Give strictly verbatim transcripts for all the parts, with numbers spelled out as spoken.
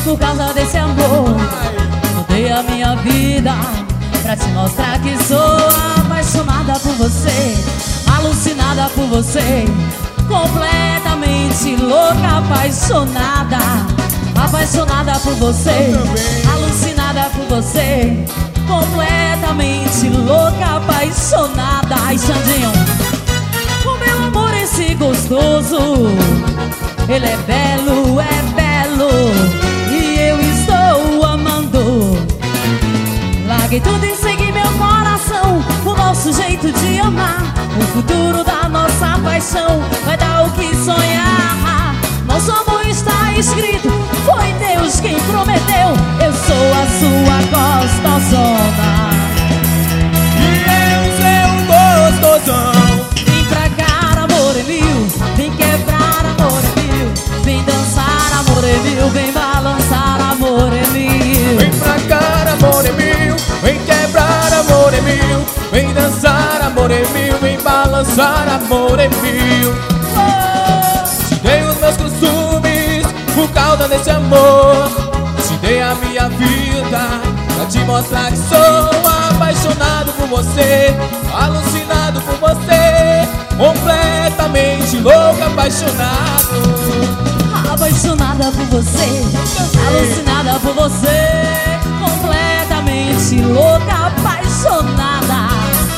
por causa desse amor. Mudei a minha vida pra te mostrar que sou apaixonada por você, alucinada por você, completamente louca, apaixonada. Apaixonada por você, alucinada por você, completamente louca, apaixonada. Ai, Xandinho, o meu amor, esse gostoso, ele é belo, é belo, e eu estou amando. Larguei tudo e segui meu coração, o nosso jeito de amar. O futuro da nossa paixão vai dar o que sonhar. Nosso amor está escrito, foi Deus quem prometeu. Eu sou a sua gostosona E eu, seu gostosão. Vem pra cá, amor é mil, vem quebrar, amor é mil, vem dançar, amor é mil, vem balançar, amor é mil. Vem pra cá, amor é mil, vem quebrar, amor é mil, vem dançar, amor é mil, vem balançar, amor é mil. Oh! Te dei os meus costumes por causa desse amor. Te dei a minha vida pra te mostrar que sou apaixonado por você, alucinado por você, completamente louco, apaixonado. Apaixonada por você, alucinada por você, completamente louca, apaixonada.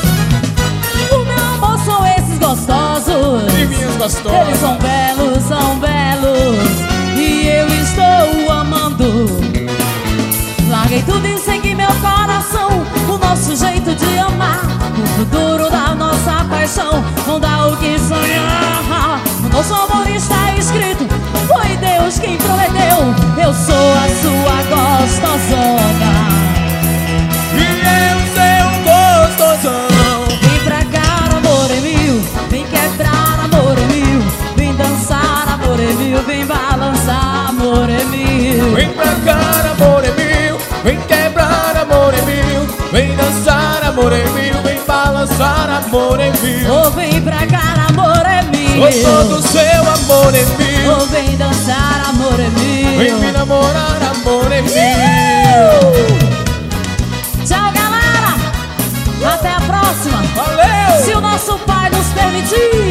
O meu amor são esses gostosos, E minhas gostosas. eles são belos, são belos, e eu estou amando. Larguei tudo e segui meu coração, o nosso jeito de amar. O futuro da nossa paixão não dá o que sonhar. O nosso amor está escrito, foi Deus quem prometeu. Eu sou a sua gostosona E eu, seu gostosão. Vem pra cá, amor é mil, vem quebrar, amor é mil, vem dançar, amor é mil, vem balançar, amor é mil. Vem pra cá, amor é mil, vem quebrar, amor é mil, vem dançar, amor é mil, vem balançar, amor é mil. Oh, vem pra cá, amor é mil, Sou todo seu, amor é mil. oh, vem dançar, amor é mil. Vem me namorar, amor é mil. Tchau, galera, até a próxima. Valeu! Se o nosso Pai nos permitir.